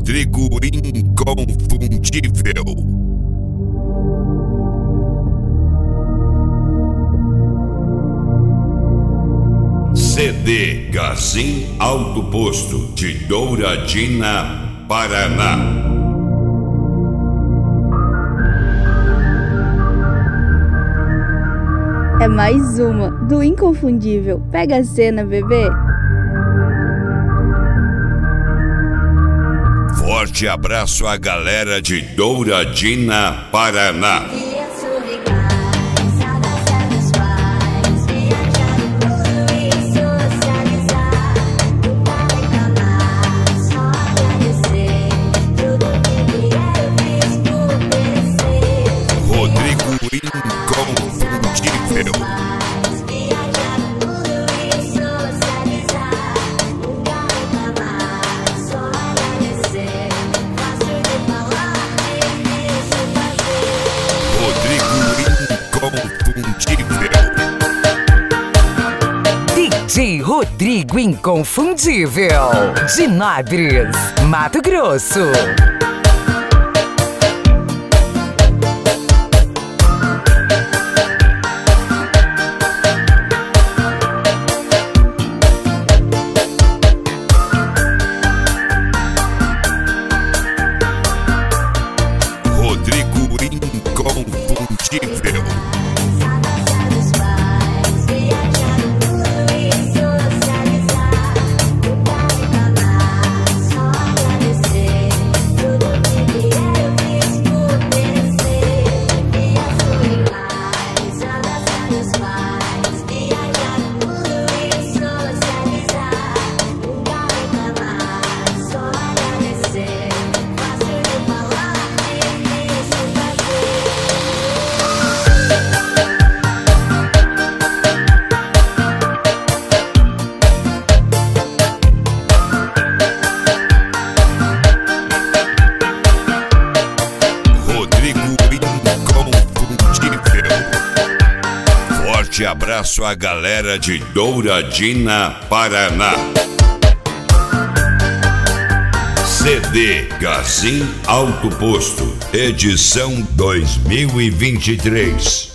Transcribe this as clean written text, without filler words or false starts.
Rodrigo Inconfundível. CD Gazin Alto Posto de Douradina, Paraná. É mais uma do Inconfundível. Pega a cena, bebê. Forte abraço à galera de Douradina, Paraná. Rodrigo Inconfundível. DJ Rodrigo Inconfundível, de Nabres, Mato Grosso. Rodrigo Inconfundível. Forte abraço à galera de Douradina, Paraná. CD Gazin Alto Posto, edição 2023.